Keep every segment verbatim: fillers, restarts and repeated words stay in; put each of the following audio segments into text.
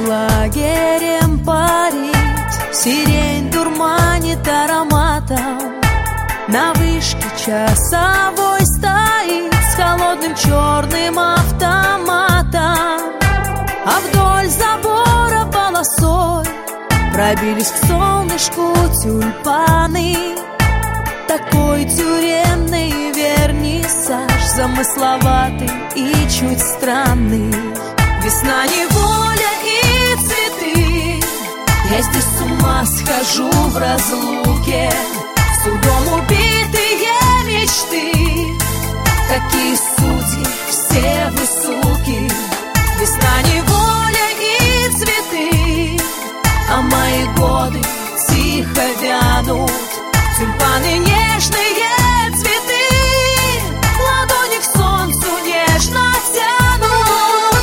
лагерем парит, сирень дурманит ароматом. На вышке часовой стоит с холодным черным автоматом. А вдоль забора полосой пробились к солнышку тюльпаны. Такой тюремный вернисаж, замысловатый и чуть странный. Весна, неволя и цветы. Я здесь с ума схожу в разлуке. Судом убитые мечты. Какие судьи, все вы суки. Весна, неволя и цветы. А мои годы тихо вянут. Тюльпаны нежные цветы, ладони к солнцу нежно тянут.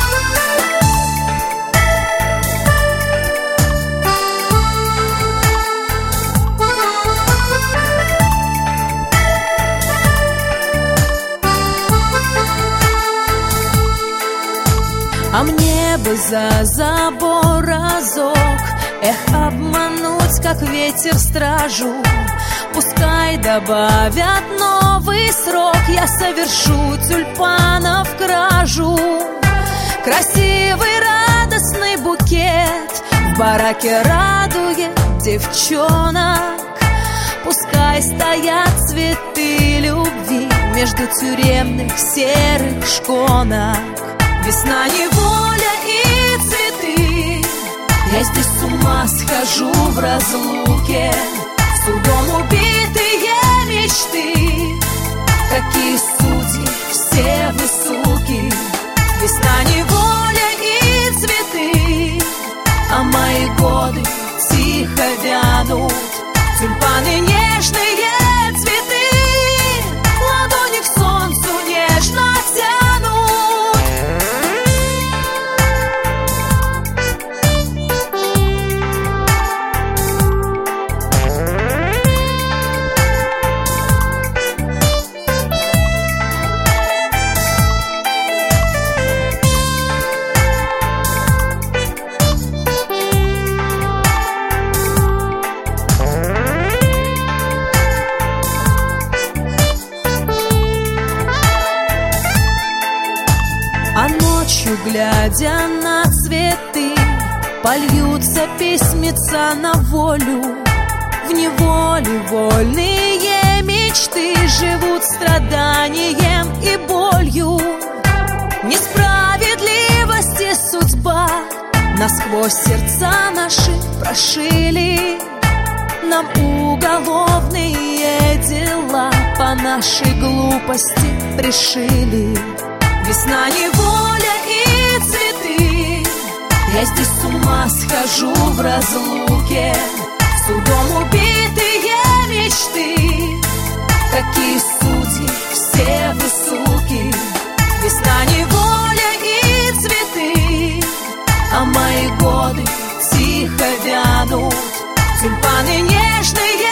А мне бы за забор разок, эх, обмануть, как ветер стражу. Пускай добавят новый срок, я совершу тюльпанов кражу. Красивый радостный букет в бараке радует девчонок. Пускай стоят цветы любви между тюремных серых шконок. Весна, неволя и цветы. Я здесь с ума схожу в разлуке. Судом убитые мечты. Какие судьи, все вы суки. Весна, неволя и цветы. А мои годы тихо вянут. Тюльпаны нежные цветы, ладони к солнцу нежно тянут. А ночью, глядя на цветы, польются письмеца на волю. В неволе вольные мечты живут страданием и болью. Несправедливости судьба насквозь сердца наши прошили. Нам уголовные дела по нашей глупости пришили. Весна, неволя и цветы. Я здесь с ума схожу в разлуке. Судом убитые мечты. Какие судьи, все вы суки. Весна, неволя и цветы. А мои годы тихо вянут. Тюльпаны нежные